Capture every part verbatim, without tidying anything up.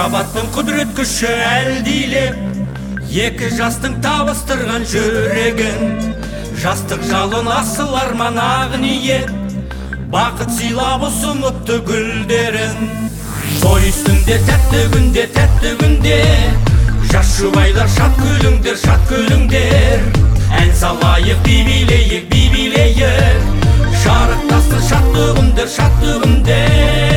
махаббаттың құдірет күші әлдилеп, екі жастың табыстырған жүрегін. Жастық жалын асыл арман ақ ниет, бақыт сыйлап ұсыныпты гүлдерін. Той үстінде тәтті күнде, тәтті күнде, жас жұбайлар шат күліңдер, шат күліңдер. Ән салайық, би билейік, би билейік, шарықтасын шатты күндер, шатты күндер.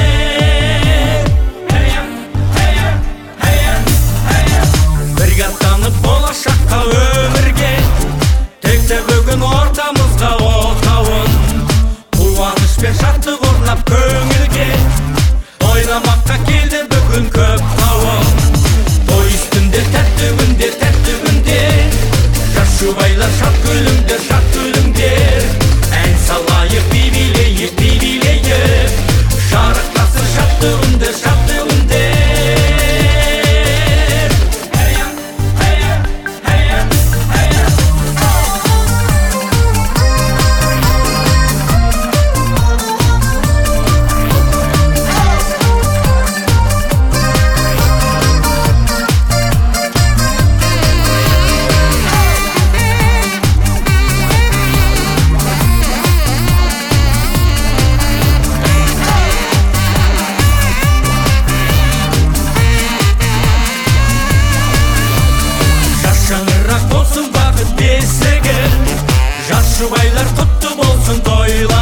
Бірге аттанып болашаққа өмірге, текте бүгін ортамызға отауын. Қуаныш пен шаттық орнап көңілге, ойламаққа келді бүгін көп қауым. Той үстінде тәтті күнде, тәтті күнде, жас жұбайлар шат күліңдер, шат күліңдер. Ән салайық, би билейік, би билейік, шарықтасын шатты күндер, шатты күндер. Жұбайлар құтты болсын тойлар.